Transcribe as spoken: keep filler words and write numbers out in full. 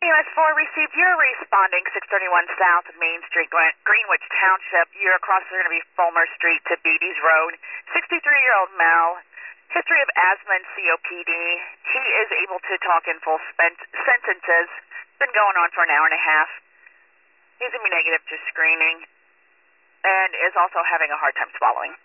E M S four received. You're responding six thirty-one South Main Street, Greenwich Township. You're across, they're going to be Fulmer Street to Beatty's Road. sixty-three-year-old male, history of asthma and C O P D. He is able to talk in full spent sentences. Been going on for an hour and a half. He's going to be negative to screening and is also having a hard time swallowing.